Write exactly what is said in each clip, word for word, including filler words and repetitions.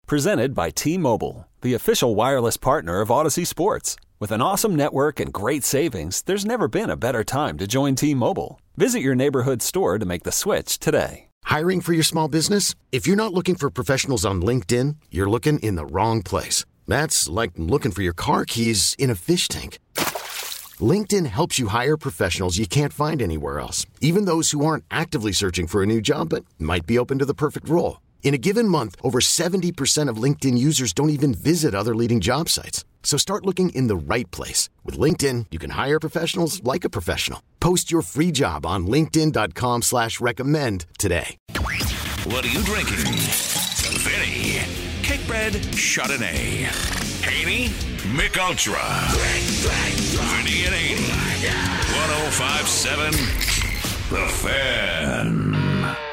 Presented by T-Mobile, the official wireless partner of Odyssey Sports. With an awesome network and great savings, there's never been a better time to join T-Mobile. Visit your neighborhood store to make the switch today. Hiring for your small business? If you're not looking for professionals on LinkedIn, you're looking in the wrong place. That's like looking for your car keys in a fish tank. LinkedIn helps you hire professionals you can't find anywhere else, even those who aren't actively searching for a new job but might be open to the perfect role. In a given month, over seventy percent of LinkedIn users don't even visit other leading job sites. So start looking in the right place. With LinkedIn, you can hire professionals like a professional. Post your free job on linkedin.com slash recommend today. What are you drinking? Vinny, Cakebread Chardonnay. Haney, Mick Ultra. Vinny and Haney. one oh five point seven The Fan.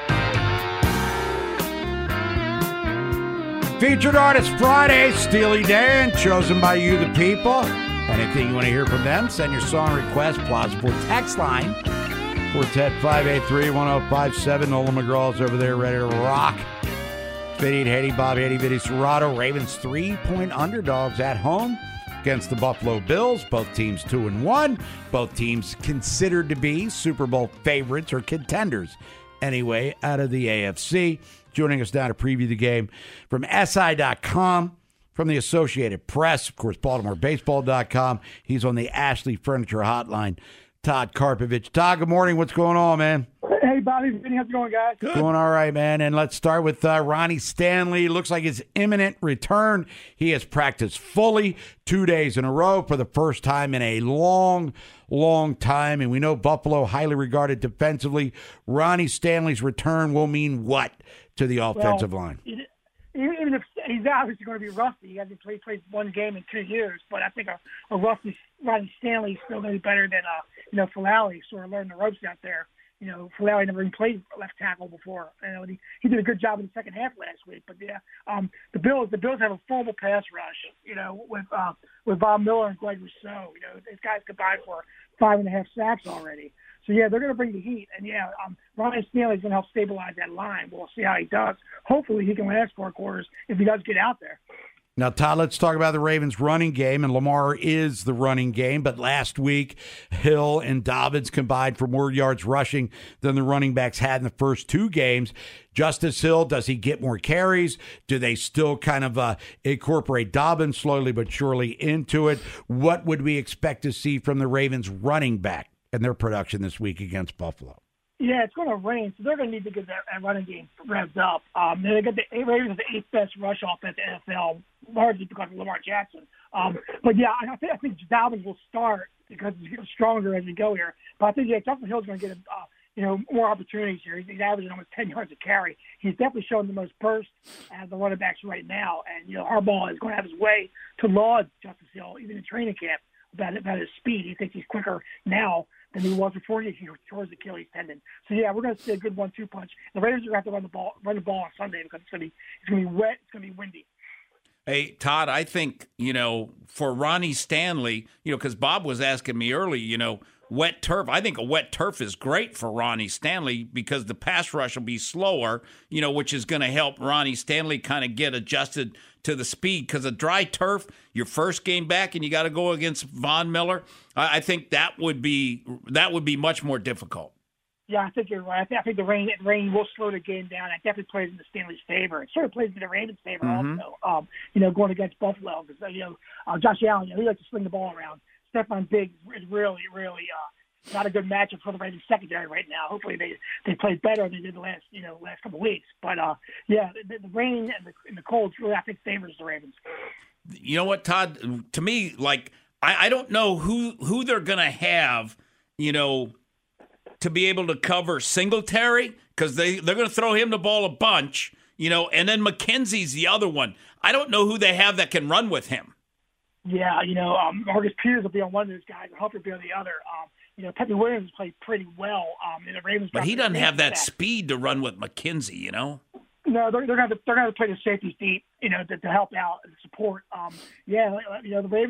Featured Artist Friday, Steely Dan, chosen by you, the people. Anything you want to hear from them, send your song request, plausible text line, four one zero, five eight three, one oh five seven. Nolan McGraw's over there ready to rock. Vinny and Haney, Bob Haney, Vinny Serrato. Ravens three-point underdogs at home against the Buffalo Bills. Both teams two and one. Both teams considered to be Super Bowl favorites or contenders anyway out of the A F C. Joining us now to preview the game from S I dot com, from the Associated Press, of course, Baltimore Baseball dot com. He's on the Ashley Furniture Hotline, Todd Karpovich. Todd, good morning. What's going on, man? Hey, Bobby. How's it going, guys? Good. Going all right, man. And let's start with uh, Ronnie Stanley. Looks like his imminent return. He has practiced fully two days in a row for the first time in a long, long time. And we know Buffalo, highly regarded defensively. Ronnie Stanley's return will mean what to the offensive well, line? Even if he's obviously going to be rusty, he hasn't played, played one game in two years, but I think a, a rusty Ronnie Stanley is still going to be better than, uh, you know, Filali, sort of learning the ropes out there. You know, Filali never even played left tackle before. You know, he, he did a good job in the second half last week. But yeah, um, the Bills, the Bills have a formal pass rush. You know, with uh, with Von Miller and Greg Rousseau. You know, these guys combined for five and a half sacks already. So yeah, they're going to bring the heat. And yeah, um, Ryan Stanley's going to help stabilize that line. We'll see how he does. Hopefully, he can last four quarters if he does get out there. Now, Todd, let's talk about the Ravens' running game, and Lamar is the running game. But last week, Hill and Dobbins combined for more yards rushing than the running backs had in the first two games. Justice Hill, does he get more carries? Do they still kind of uh, incorporate Dobbins slowly but surely into it? What would we expect to see from the Ravens' running back and their production this week against Buffalo? Yeah, it's going to rain, so they're going to need to get that, that running game revved up. Um, they got the Ravens have the eighth best rush offense in the N F L, largely because of Lamar Jackson. Um, but yeah, I think I think Dobbins will start because he's getting stronger as we go here. But I think yeah, Justin Hill's going to get uh, you know more opportunities here. He's, he's averaging almost ten yards a carry. He's definitely showing the most burst as the running backs right now. And you know, Harbaugh is going to have his way to laud Justice Hill even in training camp about about his speed. He thinks he's quicker now than he was before he tore his Achilles tendon. So yeah, we're going to see a good one two punch. The Raiders are going to have to run the ball, run the ball on Sunday because it's going to be it's going to be wet, it's going to be windy. Hey, Todd, I think, you know, for Ronnie Stanley, you know, because Bob was asking me early, you know, wet turf. I think a wet turf is great for Ronnie Stanley because the pass rush will be slower, you know, which is going to help Ronnie Stanley kind of get adjusted to the speed. Because a dry turf, your first game back, and you got to go against Von Miller, I, I think that would be that would be much more difficult. Yeah, I think you're right. I think, I think the rain the rain will slow the game down. It definitely plays in the Stanley's favor. It sort of plays in the Ravens' favor mm-hmm. also. Um, you know, going against Buffalo because you know uh, Josh Allen, you know, he likes to sling the ball around. Stephon Diggs is really, really uh, not a good matchup for the Ravens secondary right now. Hopefully, they they play better than they did the last you know last couple of weeks. But uh, yeah, the, the rain and the, and the cold really I think favors the Ravens. You know what, Todd? To me, like I, I don't know who who they're going to have. You know. To be able to cover Singletary because they, they're going to throw him the ball a bunch, you know, and then McKenzie's the other one. I don't know who they have that can run with him. Yeah, you know, um, Marcus Peters will be on one of those guys, and Humphrey will be on the other. Um, you know, Pepe Williams played pretty well um, in the Ravens. But he doesn't have that speed to run with McKenzie, you know? No, they're, they're going to they're going to play the safeties deep, you know, to, to help out and support. Um, yeah, you know, the Ravens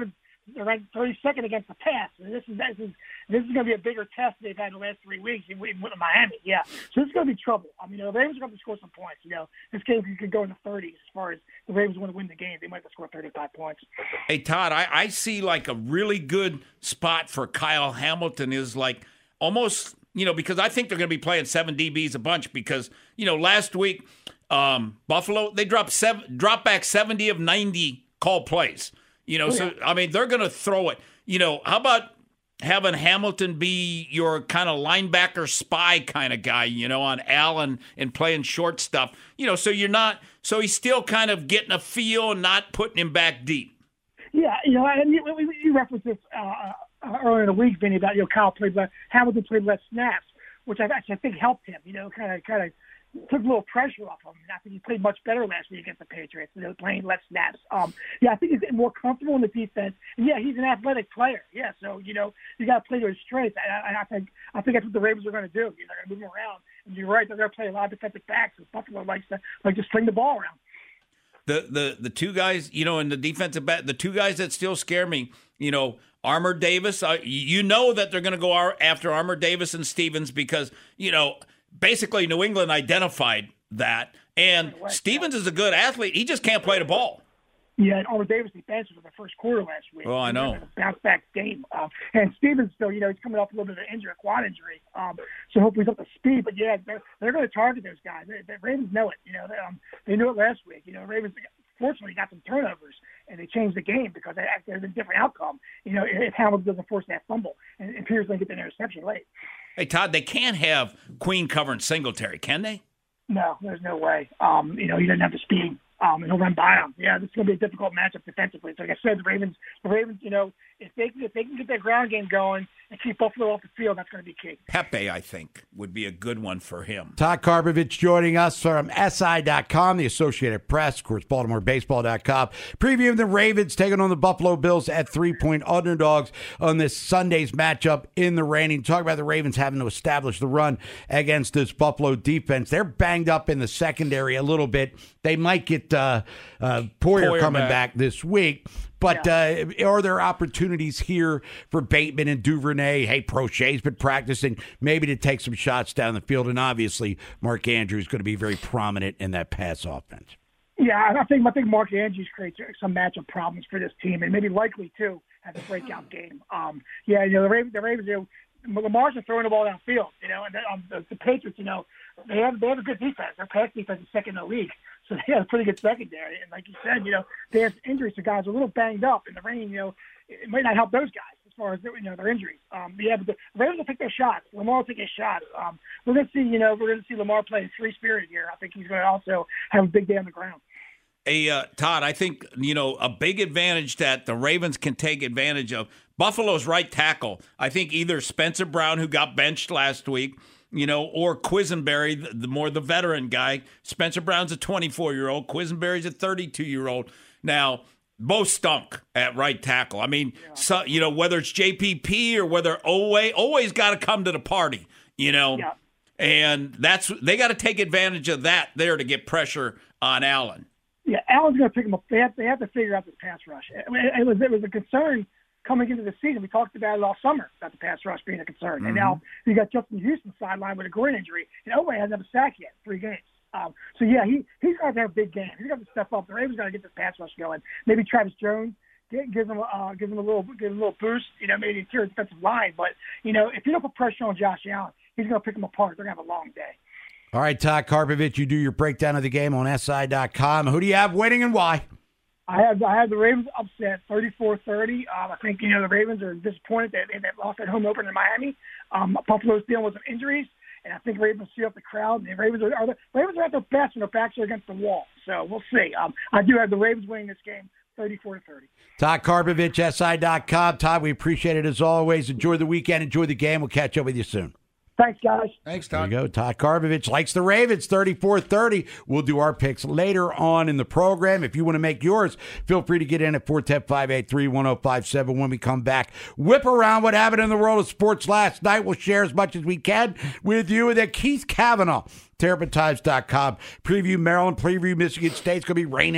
they're ranked thirty-second against the pass. And this is this is this is going to be a bigger test they've had in the last three weeks in, in Miami. Yeah, so this is going to be trouble. I mean, you know, the Ravens are going to score some points. You know, this game could go in the thirties as far as the Ravens want to win the game. They might have to score thirty-five points. Hey, Todd, I, I see like a really good spot for Kyle Hamilton is like almost, you know, because I think they're going to be playing seven D Bs a bunch because, you know, last week um, Buffalo, they dropped seven, dropped back seventy of ninety call plays. You know, oh, yeah. so, I mean, they're going to throw it. You know, how about having Hamilton be your kind of linebacker spy kind of guy, you know, on Allen and playing short stuff, you know, so you're not, so he's still kind of getting a feel and not putting him back deep. Yeah, you know, and you, you referenced this uh, earlier in the week, Vinny, about, you know, Kyle played less, Hamilton played less snaps, which I actually I think helped him, you know, kind of, kind of, took a little pressure off him. I think he played much better last week against the Patriots, you know, playing less snaps. Um, yeah, I think he's more comfortable in the defense. And yeah, he's an athletic player. Yeah, so, you know, you got to play to his strengths. And I, I think I think that's what the Ravens are going to do. You know, they're going to move him around. And you're right, they're going to play a lot of defensive backs. And Buffalo likes to, like to sling the ball around. The the the two guys, you know, in the defensive back, the two guys that still scare me, you know, Armour Davis, uh, you know that they're going to go after Armour Davis and Stevens because, you know, basically New England identified that. And Stevens is a good athlete. He just can't play the ball. Yeah, and Armour Davis defense was the first quarter last week. Oh, I know. It was a bounce back game. Um, and Stevens, still, you know, he's coming off a little bit of an injury, a quad injury. Um, so hopefully he's up to speed. But yeah, they're, they're going to target those guys. They, the Ravens know it. You know, they, um, they knew it last week. You know, Ravens fortunately got some turnovers and they changed the game because they actually had a different outcome. You know, if Hamilton doesn't force that fumble and, and Pierce doesn't get the interception late. Hey, Todd, they can't have Queen covering Singletary, can they? No, there's no way. Um, you know, he doesn't have the speed. Um, and he'll run by him. Yeah, this is going to be a difficult matchup defensively. So like I said, the Ravens, the Ravens, you know, if they if they can get their ground game going and keep Buffalo off the field, that's going to be key. Pepe, I think, would be a good one for him. Todd Karpovich joining us from S I dot com, the Associated Press, of course, Baltimore Baseball dot com. Previewing the Ravens taking on the Buffalo Bills at three-point underdogs on this Sunday's matchup in the rain. And talk about the Ravens having to establish the run against this Buffalo defense. They're banged up in the secondary a little bit. They might get uh, uh, Poyer, Poyer coming back. back this week. But yeah. uh, are there opportunities here for Bateman and Duvernay? Hey, Prochet's been practicing maybe to take some shots down the field. And obviously, Mark Andrews is going to be very prominent in that pass offense. Yeah, I think I think Mark Andrews creates some matchup problems for this team, and maybe likely, too, has a breakout game. Um, yeah, you know, the Ravens, the Ravens, you know, Lamar's just throwing the ball downfield, you know, and the, um, the, the Patriots, you know, they have they have a good defense. Their pass defense is second in the league, so they have a pretty good secondary. And like you said, you know, they have injuries to guys who are a little banged up in the rain. You know, it might not help those guys as far as you know their injuries. Um, yeah, but the Ravens will take their shots. Lamar will take his shots. Um, we're going to see, you know, we're going to see Lamar play free spirited here. I think he's going to also have a big day on the ground. Hey, uh, Todd, I think, you know, a big advantage that the Ravens can take advantage of, Buffalo's right tackle. I think either Spencer Brown, who got benched last week, you know, or Quisenberry, the, the more the veteran guy. Spencer Brown's a twenty-four-year-old. Quisenberry's a thirty-two-year-old. Now, both stunk at right tackle. I mean, yeah. so, you know, whether it's J P P or whether Owe, Owe's got to come to the party, you know. Yeah. And that's they got to take advantage of that there to get pressure on Allen. Yeah, Allen's going to pick him up. They have, they have to figure out this pass rush. It, it, was, it was a concern coming into the season. We talked about it all summer, about the pass rush being a concern. Mm-hmm. And now you got Justin Houston sidelined with a groin injury, and Owe hasn't had a sack yet, three games. Um, so, yeah, he, he's got to have a big game. He's got to step up. The Ravens got to get this pass rush going. Maybe Travis Jones get, gives him uh, gives him a little give him a little boost, you know, maybe interior defensive line. But, you know, if you don't put pressure on Josh Allen, he's going to pick him apart. They're going to have a long day. All right, Todd Karpovich, you do your breakdown of the game on S I dot com. Who do you have winning and why? I have I have the Ravens upset thirty-four thirty. Um, I think, you know, the Ravens are disappointed that they, they lost that home opener in Miami. Um, Buffalo's dealing with some injuries, and I think the Ravens see up the crowd. The Ravens are, are the Ravens are at their best when their backs are against the wall. So we'll see. Um, I do have the Ravens winning this game thirty-four to thirty. Todd Karpovich, S I dot com. Todd, we appreciate it as always. Enjoy the weekend. Enjoy the game. We'll catch up with you soon. Thanks, guys. Thanks, Todd. There you go. Todd Karpovich likes the Ravens, thirty-four thirty. We'll do our picks later on in the program. If you want to make yours, feel free to get in at four one zero, five eight three, one zero five seven when we come back. Whip around what happened in the world of sports last night. We'll share as much as we can with you. And then Keith Kavanaugh, Terrapin Times dot com. Preview Maryland, preview Michigan State. It's going to be raining.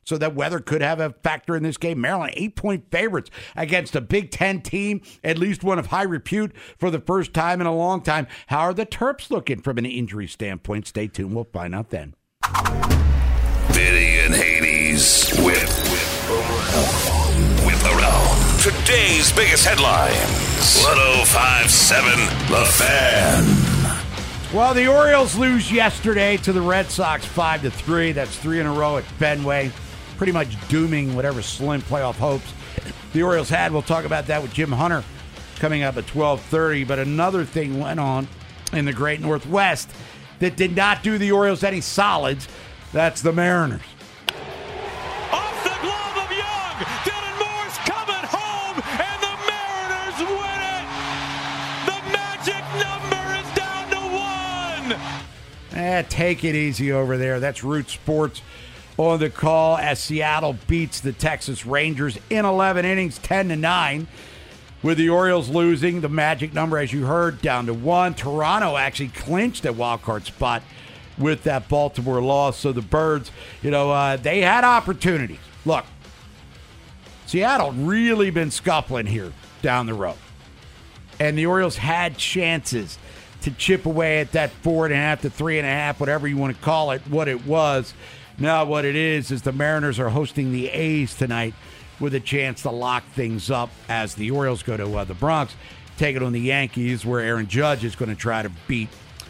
So that weather could have a factor in this game. Maryland, eight-point favorites against a Big Ten team, at least one of high repute for the first time in a long time. How are the Terps looking from an injury standpoint? Stay tuned. We'll find out then. Vinny and Haney's Whip, whip, whip around. Today's biggest headlines. one oh five point seven The Fan. Well, the Orioles lose yesterday to the Red Sox five to three. That's three in a row at Fenway. Pretty much dooming whatever slim playoff hopes the Orioles had. We'll talk about that with Jim Hunter coming up at twelve thirty. But another thing went on in the Great Northwest that did not do the Orioles any solids. That's the Mariners. Off the glove of Young. Dylan Moore's coming home, and the Mariners win it. The magic number is down to one. Eh, take it easy over there. That's Root Sports on the call as Seattle beats the Texas Rangers in eleven innings, ten to nine. With the Orioles losing, the magic number, as you heard, down to one. Toronto actually clinched a wild card spot with that Baltimore loss. So the Birds, you know, uh, they had opportunities. Look, Seattle really been scuffling here down the road. And the Orioles had chances to chip away at that four and a half to three and a half, whatever you want to call it, what it was. Now what it is is the Mariners are hosting the A's tonight with a chance to lock things up as the Orioles go to uh, the Bronx, take it on the Yankees, where Aaron Judge is going to try to beat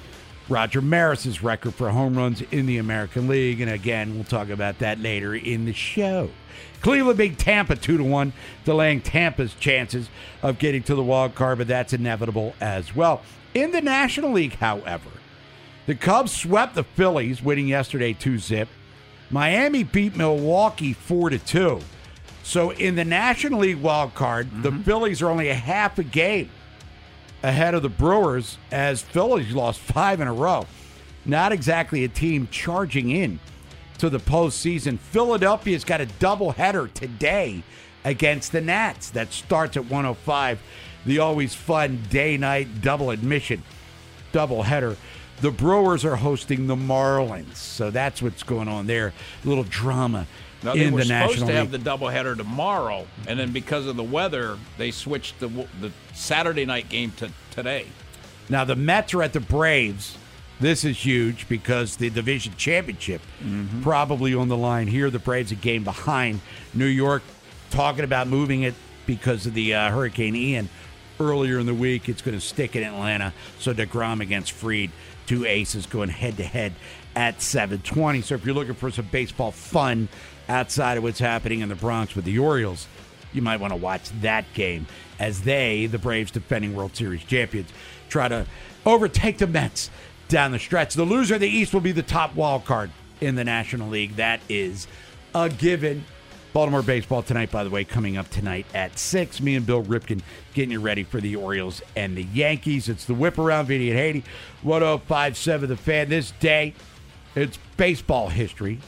Roger Maris's record for home runs in the American League. And again, we'll talk about that later in the show. Cleveland beat Tampa two to one, delaying Tampa's chances of getting to the wild card, but that's inevitable as well. In the National League, however, the Cubs swept the Phillies, winning yesterday two zip. Miami beat Milwaukee four to two. So in the National League wild card, mm-hmm. the Phillies are only a half a game ahead of the Brewers, as Phillies lost five in a row. Not exactly a team charging in to the postseason. Philadelphia's got a doubleheader today against the Nats. That starts at one oh five. The always fun day-night double admission doubleheader. The Brewers are hosting the Marlins, so that's what's going on there. A little drama now, in the National League. They were supposed to have the doubleheader tomorrow, and then because of the weather, they switched the the Saturday night game to today. Now, the Mets are at the Braves. This is huge because the division championship mm-hmm. probably on the line here. The Braves a game behind. New York talking about moving it because of the uh, Hurricane Ian earlier in the week. It's going to stick in Atlanta. So DeGrom against Fried. Two aces going head-to-head at seven twenty. So if you're looking for some baseball fun outside of what's happening in the Bronx with the Orioles, you might want to watch that game as they, the Braves defending World Series champions, try to overtake the Mets down the stretch. The loser of the East will be the top wild card in the National League. That is a given. Baltimore baseball tonight, by the way, coming up tonight at six. Me and Bill Ripken getting you ready for the Orioles and the Yankees. It's the Whip Around, Vinny and Haney, one oh five point seven The Fan. This day, it's baseball history.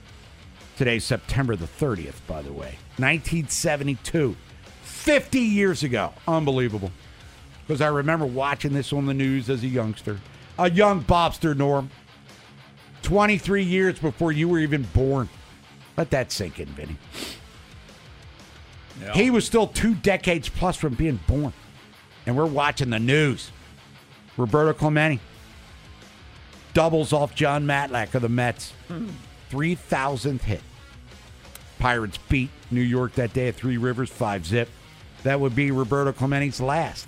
Today's September the thirtieth, by the way. nineteen seventy-two. fifty years ago. Unbelievable. Because I remember watching this on the news as a youngster. A young Bobster, Norm. twenty-three years before you were even born. Let that sink in, Vinny. Yeah. He was still two decades plus from being born. And we're watching the news. Roberto Clemente doubles off John Matlack of the Mets. Hmm. three thousandth hit. Pirates beat New York that day at Three Rivers, five zip. That would be Roberto Clemente's last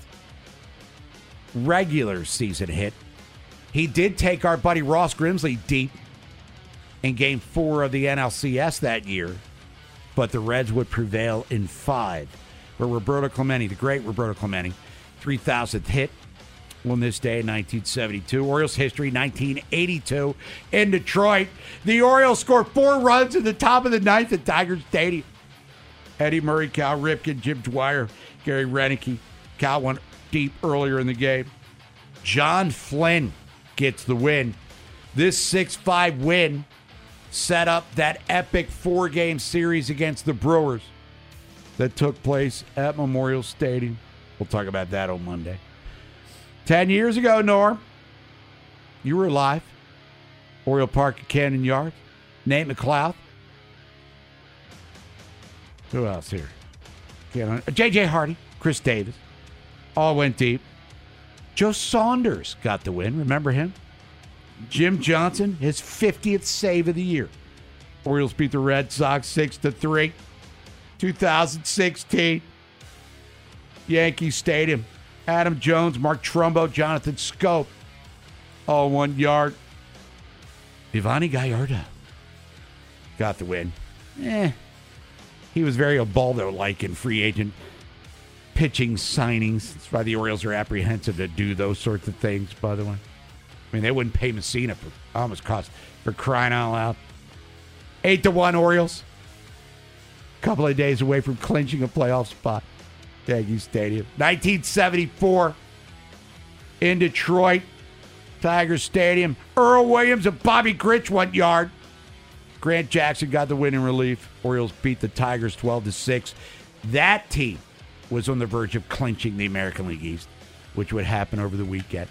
regular season hit. He did take our buddy Ross Grimsley deep in Game four of the N L C S that year, but the Reds would prevail in five. But Roberto Clemente, the great Roberto Clemente, three thousandth hit on this day in nineteen seventy-two. Orioles history, nineteen eighty-two in Detroit. The Orioles scored four runs in the top of the ninth at Tiger Stadium. Eddie Murray, Cal Ripken, Jim Dwyer, Gary Renicky. Cal went deep earlier in the game. John Flynn gets the win. This six five win set up that epic four-game series against the Brewers that took place at Memorial Stadium. We'll talk about that on Monday. Ten years ago, Norm, you were alive. Oriole Park at Camden Yards. Nate McLeod Who else here? J J Hardy, Chris Davis, all went deep. Joe Saunders got the win. Remember him? Jim Johnson, his fiftieth save of the year. Orioles beat the Red Sox six to three. two thousand sixteen, Yankee Stadium. Adam Jones, Mark Trumbo, Jonathan Scope, all one yard. Ivani Gallardo got the win. Eh, he was very Ubaldo-like in free agent pitching signings. That's why the Orioles are apprehensive to do those sorts of things, by the way. I mean, they wouldn't pay Messina for almost cost for crying out loud. Eight to one Orioles. Couple of days away from clinching a playoff spot. Yankee Stadium. nineteen seventy-four in Detroit. Tiger Stadium. Earl Williams and Bobby Grich one yard. Grant Jackson got the win in relief. Orioles beat the Tigers twelve to six. That team was on the verge of clinching the American League East, which would happen over the weekend.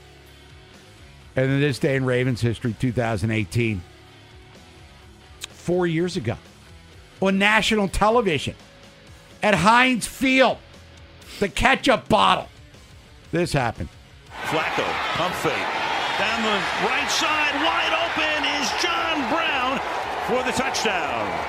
And then this day in Ravens history, two thousand eighteen. Four years ago. On national television. At Heinz Field. The ketchup bottle. This happened. Flacco, pump fake. Down the right side, wide open is John Brown for the touchdown.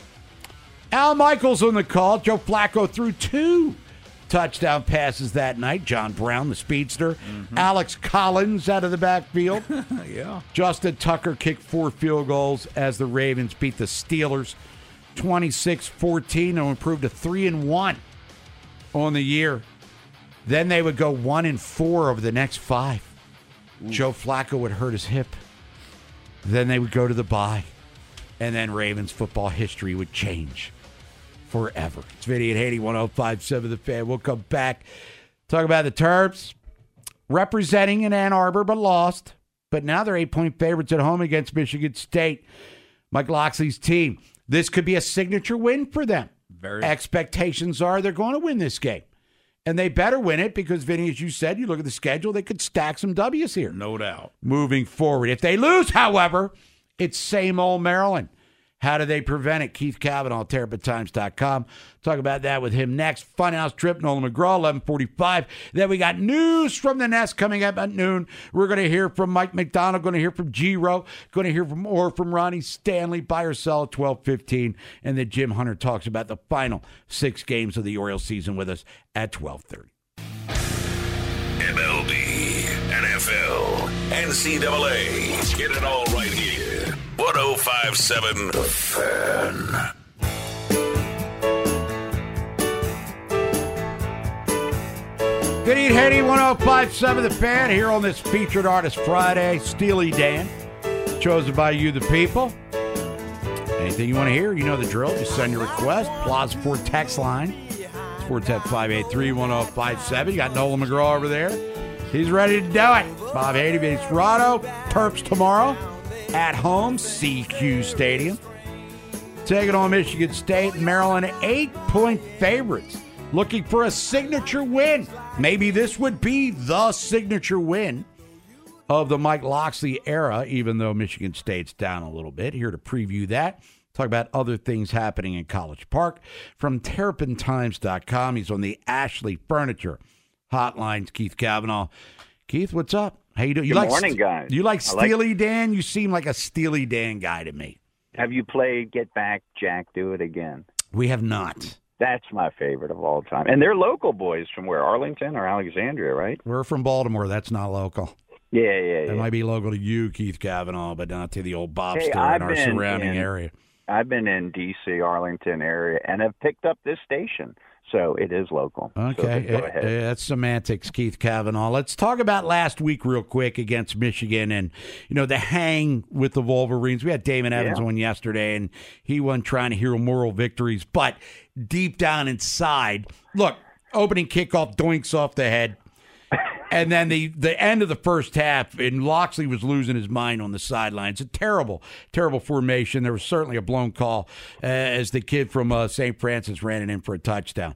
Al Michaels on the call. Joe Flacco threw two touchdown passes that night. John Brown, the speedster. Mm-hmm. Alex Collins out of the backfield. Yeah. Justin Tucker kicked four field goals as the Ravens beat the Steelers twenty-six fourteen and improved to three and one on the year. Then they would go one and four over the next five. Ooh. Joe Flacco would hurt his hip. Then they would go to the bye. And then Ravens football history would change forever. It's Vinny and Haney, one oh five point seven The Fan. We'll come back, talk about the Terps representing in Ann Arbor, but lost. But now they're eight-point favorites at home against Michigan State. Mike Locksley's team. This could be a signature win for them. Very. Expectations are they're going to win this game. And they better win it because, Vinny, as you said, you look at the schedule, they could stack some W's here. No doubt. Moving forward. If they lose, however, it's same old Maryland. How do they prevent it? Keith Cavanaugh, Terrapin Times dot com. Talk about that with him next. Funhouse Trip, Nolan McGraw, eleven forty-five. Then we got news from the Nest coming up at noon. We're going to hear from Mike McDonald, going to hear from G-Row, going to hear from more from Ronnie Stanley, buy or sell at twelve fifteen. And then Jim Hunter talks about the final six games of the Orioles season with us at twelve thirty. M L B, N F L, N C double A. Get it all right here. one oh five point seven The Fan. Good evening, Haiti, one oh five point seven The Fan, here on this Featured Artist Friday. Steely Dan, chosen by you, the people. Anything you want to hear, you know the drill. Just send your request. Plaza Ford text line. It's four one zero, five eight three, one oh five seven. You got Nolan McGraw over there. He's ready to do it. Bob Haiti, Vinny Serrato. Terps tomorrow at home, C Q Stadium. Taking on Michigan State. Maryland, eight-point favorites. Looking for a signature win. Maybe this would be the signature win of the Mike Locksley era, even though Michigan State's down a little bit. Here to preview that. Talk about other things happening in College Park. From Terrapin Times dot com, he's on the Ashley Furniture Hotlines. Keith Cavanaugh. Keith, what's up? How you doing? You Good like, morning, guys. You like I like- Steely Dan? You seem like a Steely Dan guy to me. Have you played Get Back, Jack, Do It Again? We have not. That's my favorite of all time. And they're local boys from where? Arlington or Alexandria, right? We're from Baltimore. That's not local. Yeah, yeah, yeah. It might be local to you, Keith Cavanaugh, but not to the old Bobster Hey, in I've our been surrounding in- area. I've been in D C, Arlington area, and have picked up this station. So it is local. Okay, So go ahead. Uh, that's semantics, Keith Cavanaugh. Let's talk about last week real quick against Michigan and, you know, the hang with the Wolverines. We had Damon Evans Yeah. on yesterday, and he wasn't trying to hear moral victories. But deep down inside, look, opening kickoff, doinks off the head. And then the, the end of the first half, and Locksley was losing his mind on the sidelines. A terrible, terrible formation. There was certainly a blown call uh, as the kid from uh, Saint Francis ran it in for a touchdown.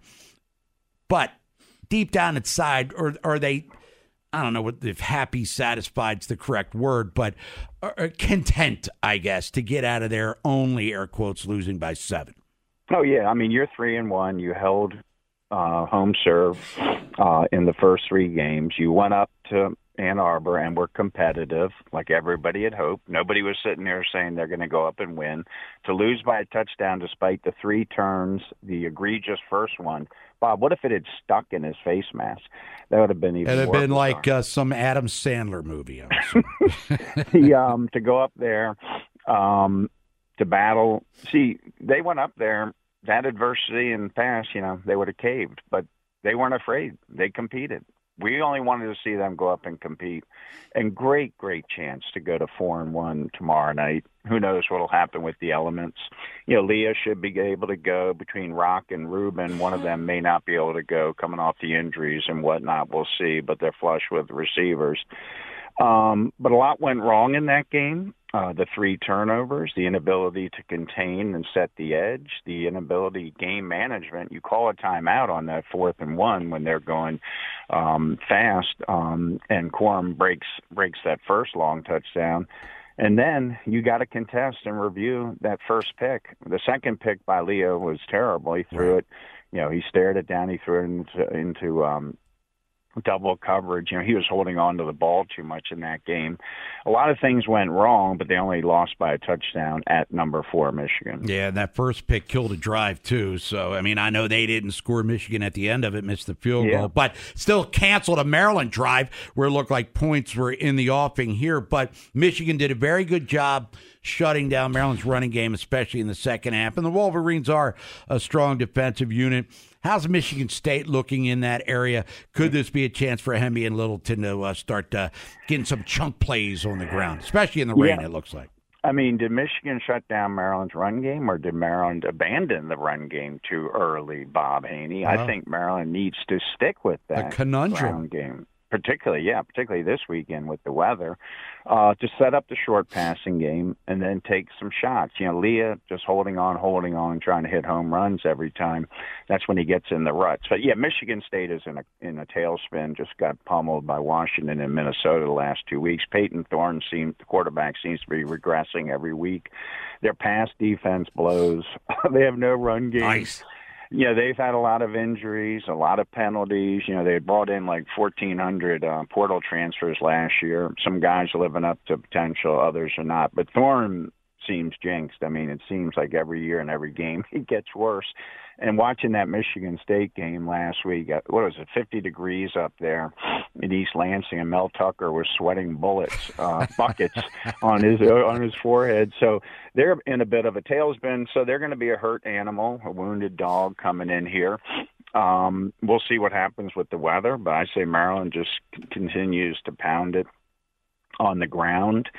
But deep down inside, or are they, I don't know what if happy, satisfied is the correct word, but are content, I guess, to get out of there only, air quotes, losing by seven. Oh, yeah. I mean, you're three and one. You held uh, home serve uh, in the first three games. You went up to Ann Arbor and were competitive, like everybody had hoped. Nobody was sitting there saying they're going to go up and win. To lose by a touchdown despite the three turns, the egregious first one. Bob, what if it had stuck in his face mask? That would have been even. It'd have more been bizarre. like uh, some Adam Sandler movie. the, um, to go up there, um, to battle. See, they went up there. That adversity in the past, you know, they would have caved, but they weren't afraid. They competed. We only wanted to see them go up and compete. And great, great chance to go to four and one tomorrow night. Who knows what will happen with the elements? You know, Leah should be able to go between Rock and Ruben. One of them may not be able to go coming off the injuries and whatnot. We'll see, but they're flush with receivers. Um, but a lot went wrong in that game. Uh, the three turnovers, the inability to contain and set the edge, the inability game management. You call a timeout on that fourth and one when they're going um, fast, um, and Quorum breaks breaks that first long touchdown. And then you got to contest and review that first pick. The second pick by Leo was terrible. He threw right. it, you know, he stared it down. He threw it into, into um, double coverage. You know, he was holding on to the ball too much in that game. A lot of things went wrong, but they only lost by a touchdown at number four, Michigan. Yeah, and that first pick killed a drive, too. So, I mean, I know they didn't score. Michigan at the end of it missed the field Yeah. goal, but still canceled a Maryland drive where it looked like points were in the offing here. But Michigan did a very good job shutting down Maryland's running game, especially in the second half. And the Wolverines are a strong defensive unit. How's Michigan State looking in that area? Could this be a chance for Hemby and Littleton to uh, start uh, getting some chunk plays on the ground, especially in the rain, Yeah. it looks like? I mean, did Michigan shut down Maryland's run game, or did Maryland abandon the run game too early, Bob Haney? Well, I think Maryland needs to stick with that the conundrum. ground game. Particularly, yeah, particularly this weekend with the weather, uh, to set up the short passing game and then take some shots. You know, Leah just holding on, holding on, trying to hit home runs every time. That's when he gets in the ruts. But yeah, Michigan State is in a in a tailspin. Just got pummeled by Washington and Minnesota the last two weeks. Peyton Thorne seems the quarterback seems to be regressing every week. Their pass defense blows. They have no run game. Nice. You know, they've had a lot of injuries, a lot of penalties. You know, they brought in like fourteen hundred uh, portal transfers last year. Some guys are living up to potential, others are not. But Thorne seems jinxed. I mean, it seems like every year and every game he gets worse. And watching that Michigan State game last week, what was it, fifty degrees up there in East Lansing, and Mel Tucker was sweating bullets, uh, buckets on his on his forehead. So they're in a bit of a tailspin. So they're going to be a hurt animal, a wounded dog coming in here. Um, we'll see what happens with the weather, but I say Maryland just c- continues to pound it on the ground.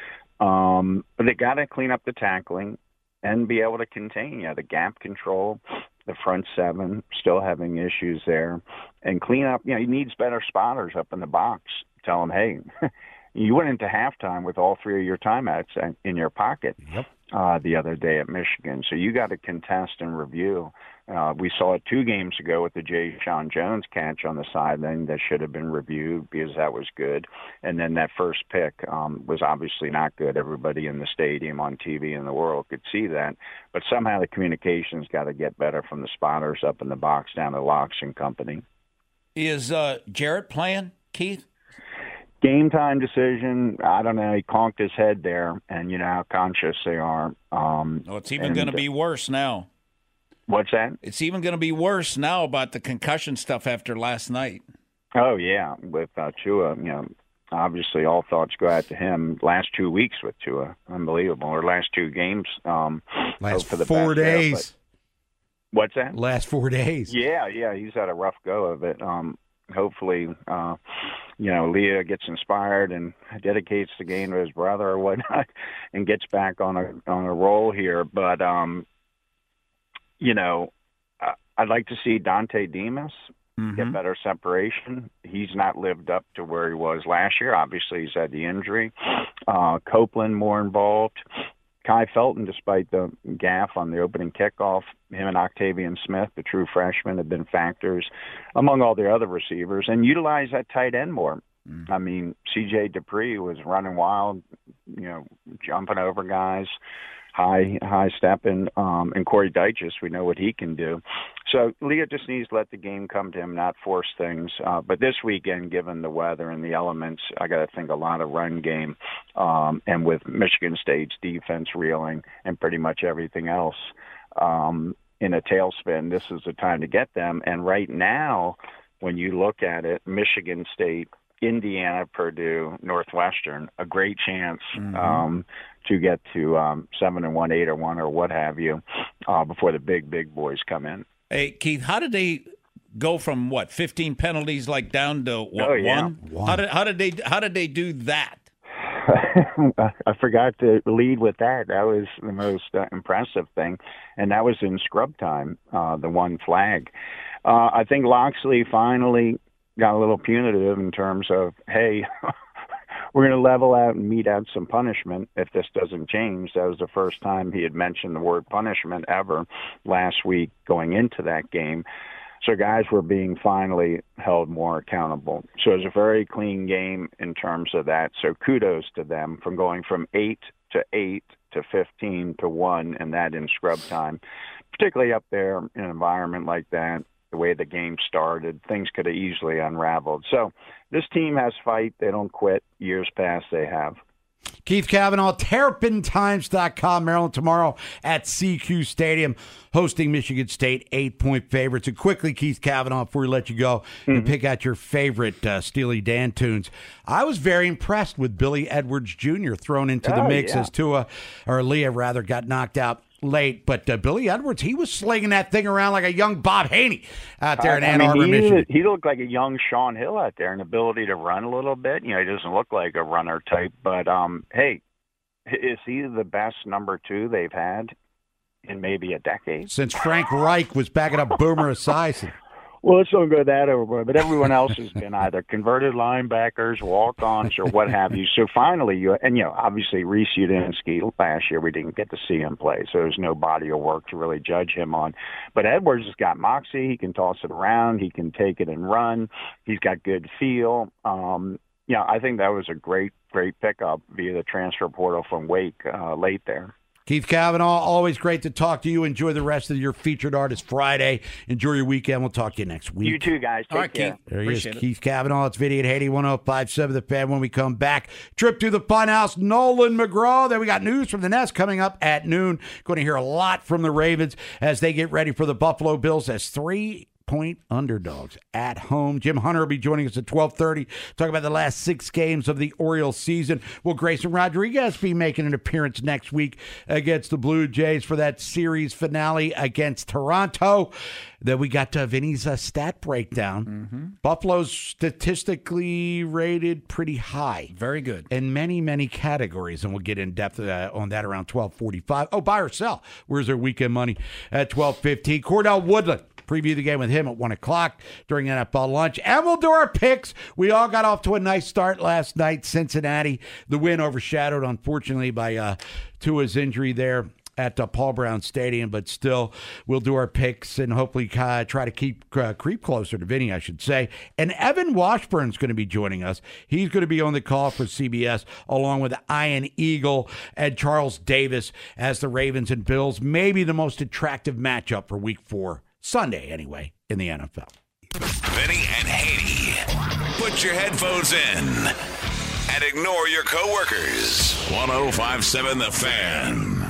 Um, but they got to clean up the tackling and be able to contain, you know, the gap control. The front seven still having issues there, and clean up. You know, he needs better spotters up in the box. Tell him, hey, you went into halftime with all three of your timeouts in your pocket. Yep. Uh, the other day at Michigan, so you got to contest and review. Uh, we saw it two games ago with the Jay Sean Jones catch on the sideline that should have been reviewed because that was good. And then that first pick um, was obviously not good. Everybody in the stadium, on T V, in the world could see that. But somehow the communication's got to get better from the spotters up in the box down to Locks and company. Is uh, Jarrett playing, Keith? Game time decision. I don't know. He conked his head there, and you know how conscious they are. Um, oh, it's even going to be worse now. What's that? It's even going to be worse now about the concussion stuff after last night. Oh, yeah, with uh, Tua, you know, obviously all thoughts go out to him. Last two weeks with Tua, unbelievable. Or last two games. Um, last for the four days. There, what's that? Last four days. Yeah, yeah, he's had a rough go of it. Um, hopefully, uh, you know, Leah gets inspired and dedicates the game to his brother or whatnot and gets back on a on a roll here. But, um, you know, I'd like to see Dante Demas mm-hmm. get better separation. He's not lived up to where he was last year. Obviously, he's had the injury. Uh, Copeland more involved. Kai Felton, despite the gaffe on the opening kickoff, him and Octavian Smith, the true freshman, have been factors among all the other receivers, and utilize that tight end more. Mm-hmm. I mean, C J Dupree was running wild, you know, jumping over guys. high high stepping, um, and Corey Dyches, we know what he can do. So Leo just needs to let the game come to him, not force things. Uh, but this weekend, given the weather and the elements, I got to think a lot of run game, um, and with Michigan State's defense reeling and pretty much everything else um, in a tailspin, this is the time to get them. And right now, when you look at it, Michigan State, Indiana, Purdue, Northwestern, a great chance mm-hmm. um, to get to um, seven and one, eight or one, or what have you, uh, before the big big boys come in. Hey Keith, how did they go from what fifteen penalties like down to what oh, yeah. one? one? How did how did they how did they do that? I forgot to lead with that. That was the most uh, impressive thing, and that was in scrub time. Uh, the one flag. Uh, I think Loxley finally got a little punitive in terms of, hey, we're going to level out and mete out some punishment if this doesn't change. That was the first time he had mentioned the word punishment ever last week going into that game. So guys were being finally held more accountable. So it was a very clean game in terms of that. So kudos to them from going from eight to eight to fifteen to one, and that in scrub time, particularly up there in an environment like that. The way the game started, things could have easily unraveled. So this team has fight. They don't quit. Years past, they have. Keith Cavanaugh, Terrapin Times dot com, Maryland tomorrow at C Q Stadium, hosting Michigan State, eight-point favorites. And quickly, Keith Cavanaugh, before we let you go, mm-hmm. and pick out your favorite uh, Steely Dan tunes. I was very impressed with Billy Edwards Junior thrown into the oh, mix yeah. as Tua, or Leah rather, got knocked out late, but uh, Billy Edwards, he was slinging that thing around like a young Bob Haney out there in I Ann mean, Arbor, he, Michigan. He looked like a young Sean Hill out there, an ability to run a little bit. You know, he doesn't look like a runner type, but um, hey, is he the best number two they've had in maybe a decade? Since Frank Reich was backing up Boomer Esiason. Well, let's don't go that over, but everyone else has been either converted linebackers, walk-ons, or what have you. So finally, you and you know, obviously Reese Udinsky last year we didn't get to see him play, so there's no body of work to really judge him on. But Edwards has got moxie; he can toss it around, he can take it and run. He's got good feel. Um, yeah, I think that was a great, great pickup via the transfer portal from Wake uh, late there. Keith Cavanaugh, always great to talk to you. Enjoy the rest of your Featured Artist Friday. Enjoy your weekend. We'll talk to you next week. You too, guys. Take All right, care. Keith. There he Appreciate is, it. Keith Cavanaugh. It's Vinny at Haiti, one oh five point seven The Fan. When we come back, trip to the Funhouse, Nolan McGraw. Then we got news from the Nest coming up at noon. Going to hear a lot from the Ravens as they get ready for the Buffalo Bills as three point underdogs at home. Jim Hunter will be joining us at twelve thirty. Talk about the last six games of the Orioles season. Will Grayson Rodriguez be making an appearance next week against the Blue Jays for that series finale against Toronto? Then we got uh, Vinny's uh, stat breakdown. Mm-hmm. Buffalo's statistically rated pretty high. Very good. In many, many categories, and we'll get in depth uh, on that around twelve forty-five. Oh, buy or sell. Where's their weekend money at twelve fifteen? Cordell Woodland. Preview the game with him at one o'clock during N F L lunch. And we'll do our picks. We all got off to a nice start last night. Cincinnati, the win overshadowed, unfortunately, by uh, Tua's injury there at uh, Paul Brown Stadium. But still, we'll do our picks and hopefully uh, try to keep uh, creep closer to Vinny, I should say. And Evan Washburn's going to be joining us. He's going to be on the call for C B S, along with Ian Eagle and Charles Davis, as the Ravens and Bills, maybe the most attractive matchup for week four. Sunday, anyway, in the N F L. Vinny and Haney. Put your headphones in and ignore your coworkers. one oh five point seven The Fan.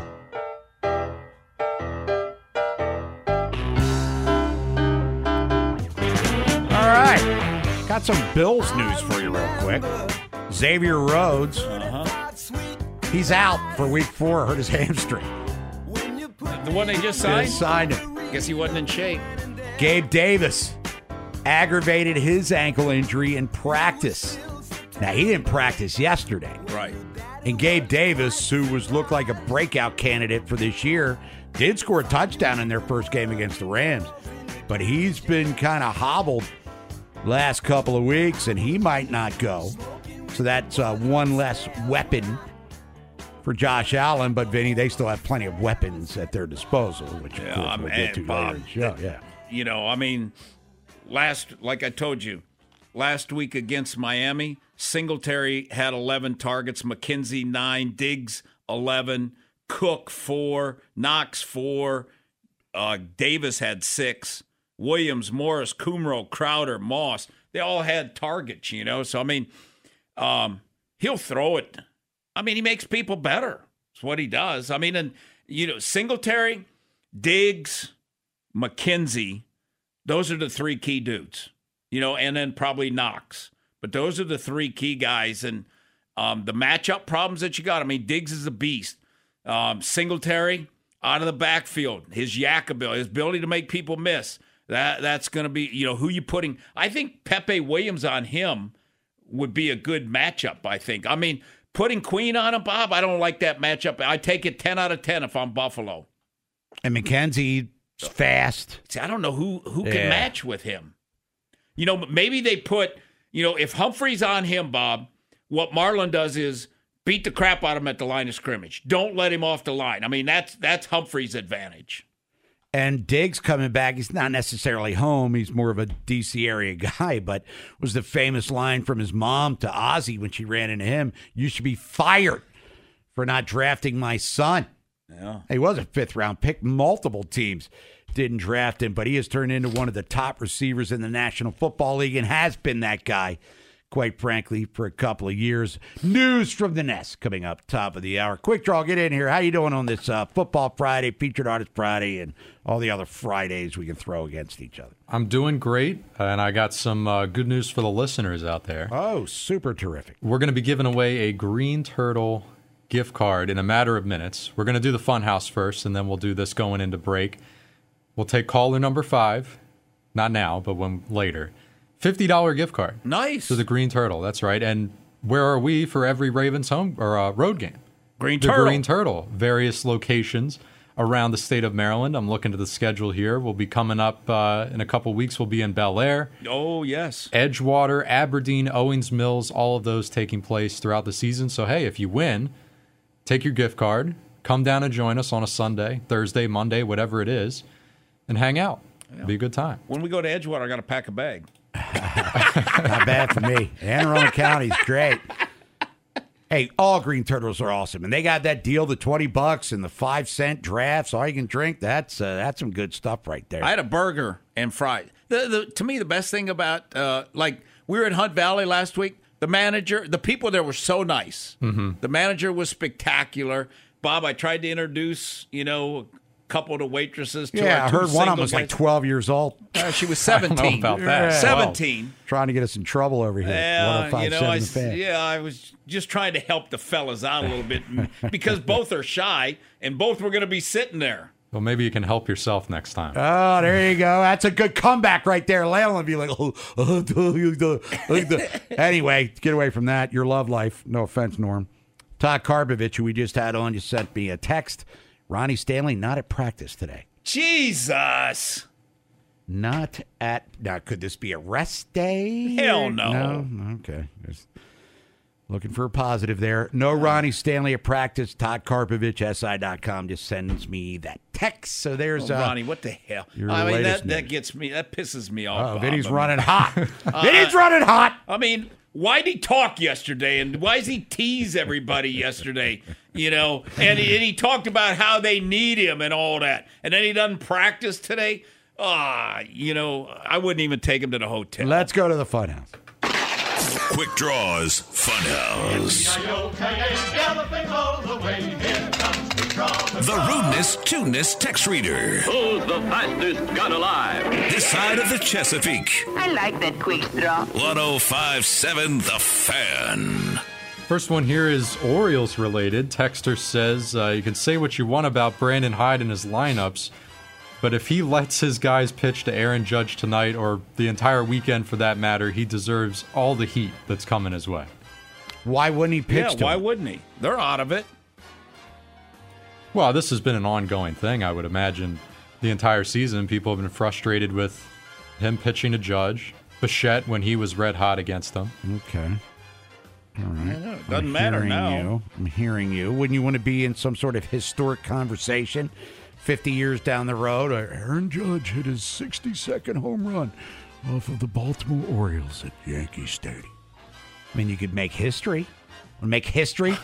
All right. Got some Bills news for you real quick. Xavier Rhodes, uh-huh. he's out for week four. Hurt his hamstring. The one they just signed? Just signed it. Guess he wasn't in shape. Gabe Davis aggravated his ankle injury in practice. Now, he didn't practice yesterday. Right. And Gabe Davis, who was looked like a breakout candidate for this year, did score a touchdown in their first game against the Rams. But he's been kind of hobbled last couple of weeks, and he might not go. So that's uh, one less weapon for Josh Allen, but Vinny, they still have plenty of weapons at their disposal, which of yeah, course we'll get to Bob, later in the show. Yeah, you know, I mean, last like I told you, last week against Miami, Singletary had eleven targets, McKenzie nine, Diggs eleven, Cook four, Knox four, uh, Davis had six, Williams, Morris, Kumro, Crowder, Moss. They all had targets, you know. So, I mean, um, he'll throw it. I mean, he makes people better. That's what he does. I mean, and, you know, Singletary, Diggs, McKenzie, those are the three key dudes, you know, and then probably Knox. But those are the three key guys. And um, the matchup problems that you got, I mean, Diggs is a beast. Um, Singletary out of the backfield, his yak ability, his ability to make people miss. That That's going to be, you know, who you putting. I think Pepe Williams on him would be a good matchup, I think. I mean, putting Queen on him, Bob, I don't like that matchup. I take it ten out of ten if I'm Buffalo. And McKenzie's fast. See, I don't know who, who yeah. can match with him. You know, maybe they put, you know, if Humphrey's on him, Bob, what Marlon does is beat the crap out of him at the line of scrimmage. Don't let him off the line. I mean, that's that's Humphrey's advantage. And Diggs coming back, he's not necessarily home. He's more of a D C area guy, but was the famous line from his mom to Ozzie when she ran into him, "You should be fired for not drafting my son." Yeah. He was a fifth-round pick. Multiple teams didn't draft him, but he has turned into one of the top receivers in the National Football League and has been that guy, quite frankly, for a couple of years. News from the Nest coming up top of the hour. Quick Draw, get in here. How you doing on this uh, Football Friday, Featured Artist Friday, and all the other Fridays we can throw against each other? I'm doing great, and I got some uh, good news for the listeners out there. Oh, super terrific. We're going to be giving away a Green Turtle gift card in a matter of minutes. We're going to do the Funhouse first, and then we'll do this going into break. We'll take caller number five, not now, but when later. fifty dollars gift card. Nice. To the Green Turtle, that's right. And where are we for every Ravens home or uh, road game? Green the Turtle. Green Turtle. Various locations around the state of Maryland. I'm looking to the schedule here. We'll be coming up uh, in a couple weeks. We'll be in Bel Air. Oh, yes. Edgewater, Aberdeen, Owings Mills, all of those taking place throughout the season. So, hey, if you win, take your gift card, come down and join us on a Sunday, Thursday, Monday, whatever it is, and hang out. Yeah. It'll be a good time. When we go to Edgewater, I got to pack a bag. Not bad for me. Anne Arundel County's great. Hey, all Green Turtles are awesome, and they got that deal, the twenty bucks and the five cent drafts, all you can drink. That's uh, that's some good stuff right there. I had a burger and fries. The, the, to me, the best thing about, uh, like, we were in Hunt Valley last week. The manager, the people there were so nice. Mm-hmm. The manager was spectacular. Bob, I tried to introduce, you know, couple of the waitresses. To yeah, our I two heard one of them was singles. like twelve years old. Uh, she was seventeen. I don't know about that. Yeah. seventeen. Wow. Trying to get us in trouble over here. Yeah, you know, I, The Fan. yeah, I was just trying to help the fellas out a little bit because both are shy and both were going to be sitting there. Well, maybe you can help yourself next time. Oh, there you go. That's a good comeback right there. Layla would be like, oh, oh, oh, oh. Anyway, get away from that. Your love life. No offense, Norm. Todd Karbovich, who we just had on, just sent me a text. Ronnie Stanley not at practice today. Jesus. Not at. Now, could this be a rest day? Hell no. No? Okay. Just looking for a positive there. No Ronnie Stanley at practice. Todd Karpovich, S I dot com, just sends me that text. So there's oh, uh, Ronnie, what the hell? your I mean, latest that, that news. gets me, that pisses me off. Oh, Bob. Vinny's I mean, running hot. Vinny's running hot. I mean, why'd he talk yesterday? And why does he tease everybody yesterday? You know, and he, and he talked about how they need him and all that. And then he doesn't practice today. Ah, you know, I wouldn't even take him to the hotel. Let's go to the Funhouse. Quick Draws Funhouse. The rudeness, tuneness text reader. Who's the fastest gun alive? This side of the Chesapeake. I like that quick draw. one oh five point seven The Fan. First one here is Orioles related. Texter says, uh, you can say what you want about Brandon Hyde and his lineups, but if he lets his guys pitch to Aaron Judge tonight, or the entire weekend for that matter, he deserves all the heat that's coming his way. Why wouldn't he pitch Yeah, to why him? wouldn't he? They're out of it. Well, this has been an ongoing thing, I would imagine. The entire season, people have been frustrated with him pitching to Judge, Bichette when he was red hot against him. Okay. All right. I know, it doesn't I'm matter hearing now. You. I'm hearing you. Wouldn't you want to be in some sort of historic conversation fifty years down the road? Aaron Judge hit his sixty-second home run off of the Baltimore Orioles at Yankee Stadium. I mean, you could make history. Make history.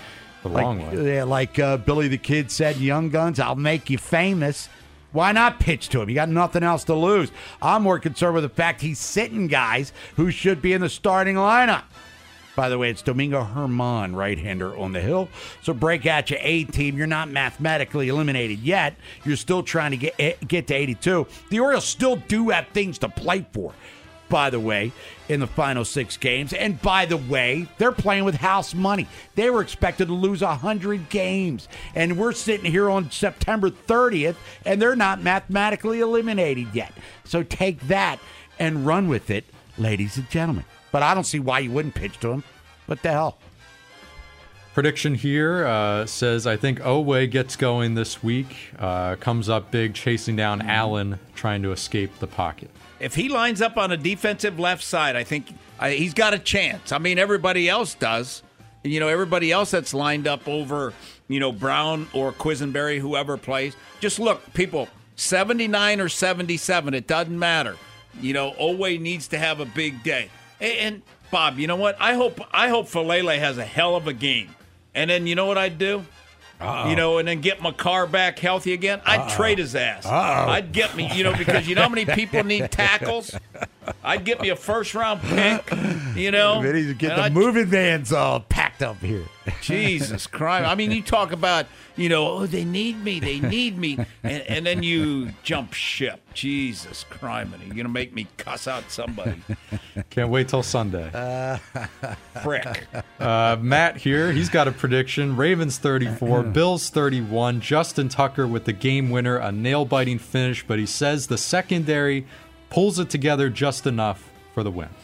The like, wrong way. Yeah, like uh, Billy the Kid said in Young Guns, I'll make you famous. Why not pitch to him? You got nothing else to lose. I'm more concerned with the fact he's sitting guys who should be in the starting lineup. By the way, it's Domingo Germán, right-hander on the hill. So break out your A-team. You're not mathematically eliminated yet. You're still trying to get get to eighty-two. The Orioles still do have things to play for, by the way, in the final six games. And by the way, they're playing with house money. They were expected to lose one hundred games. And we're sitting here on September thirtieth, and they're not mathematically eliminated yet. So take that and run with it, ladies and gentlemen. But I don't see why you wouldn't pitch to him. What the hell? Prediction here uh, says, I think Oweh gets going this week. Uh, comes up big, chasing down Allen, trying to escape the pocket. If he lines up on a defensive left side, I think uh, he's got a chance. I mean, everybody else does. You know, everybody else that's lined up over, you know, Brown or Quisenberry, whoever plays. Just look, people, seventy-nine or seventy-seven, it doesn't matter. You know, Oweh needs to have a big day. And, Bob, you know what? I hope I hope Falele has a hell of a game. And then you know what I'd do? Uh-oh. You know, and then get McCarr back healthy again. I'd Uh-oh. trade his ass. Uh-oh. I'd get me, you know, because you know how many people need tackles? I'd get me a first-round pick, you know. Then he'd get the I'd, moving vans all packed up here. Jesus Christ. I mean, you talk about, you know, oh, they need me, they need me. And, and then you jump ship. Jesus Christ. You're going to make me cuss out somebody. Can't wait till Sunday. Uh, Frick. Uh, Matt here. He's got a prediction. Ravens thirty-four, Bills thirty-one. Justin Tucker with the game winner, a nail-biting finish, but he says the secondary pulls it together just enough for the win.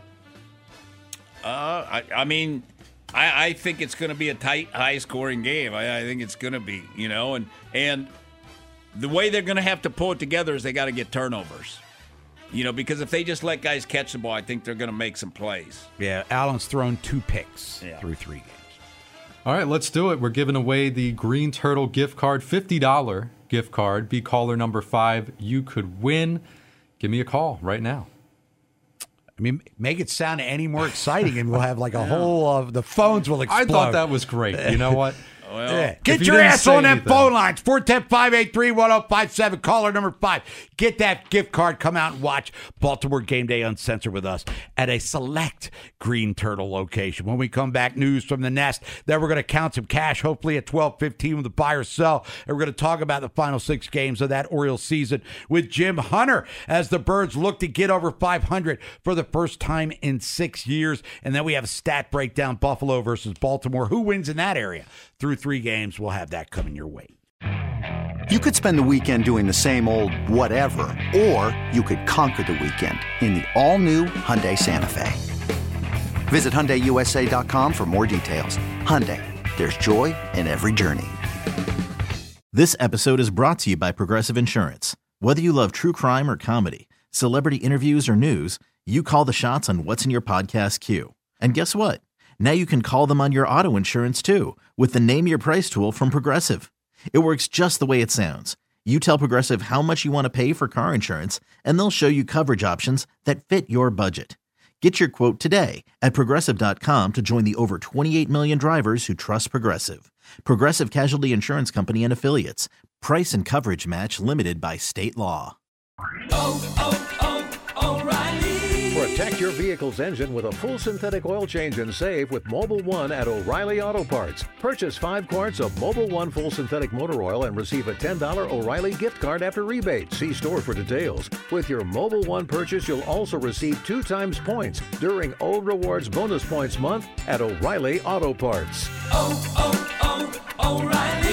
Uh, I, I mean, I, I think it's going to be a tight, high-scoring game. I, I think it's going to be, you know, and and the way they're going to have to pull it together is they got to get turnovers, you know, because if they just let guys catch the ball, I think they're going to make some plays. Yeah, Allen's thrown two picks yeah. through three games. All right, let's do it. We're giving away the Green Turtle gift card, fifty dollars gift card. Be caller number five. You could win. Give me a call right now. I mean, make it sound any more exciting, and we'll have like a whole of uh, the phones will explode. I thought that was great. You know what? Well, yeah. Get your ass on them phone lines. four one zero, five eight three, one zero five seven. Caller number five. Get that gift card. Come out and watch Baltimore Game Day Uncensored with us at a select Green Turtle location. When we come back, news from the nest. Then we're going to count some cash, hopefully at twelve fifteen with the buy or sell. And we're going to talk about the final six games of that Orioles season with Jim Hunter as the Birds look to get over five hundred for the first time in six years. And then we have a stat breakdown, Buffalo versus Baltimore. Who wins in that area? Through three games, we'll have that coming your way. You could spend the weekend doing the same old whatever, or you could conquer the weekend in the all-new Hyundai Santa Fe. Visit Hyundai U S A dot com for more details. Hyundai, there's joy in every journey. This episode is brought to you by Progressive Insurance. Whether you love true crime or comedy, celebrity interviews or news, you call the shots on what's in your podcast queue. And guess what? Now you can call them on your auto insurance too with the Name Your Price tool from Progressive. It works just the way it sounds. You tell Progressive how much you want to pay for car insurance, and they'll show you coverage options that fit your budget. Get your quote today at Progressive dot com to join the over twenty-eight million drivers who trust Progressive. Progressive Casualty Insurance Company and Affiliates. Price and coverage match limited by state law. Oh, oh, oh, O'Reilly. Protect your vehicle's engine with a full synthetic oil change and save with Mobil one at O'Reilly Auto Parts. Purchase five quarts of Mobil one full synthetic motor oil and receive a ten dollars O'Reilly gift card after rebate. See store for details. With your Mobil one purchase, you'll also receive two times points during O Rewards Bonus Points Month at O'Reilly Auto Parts. Oh, oh, oh, O'Reilly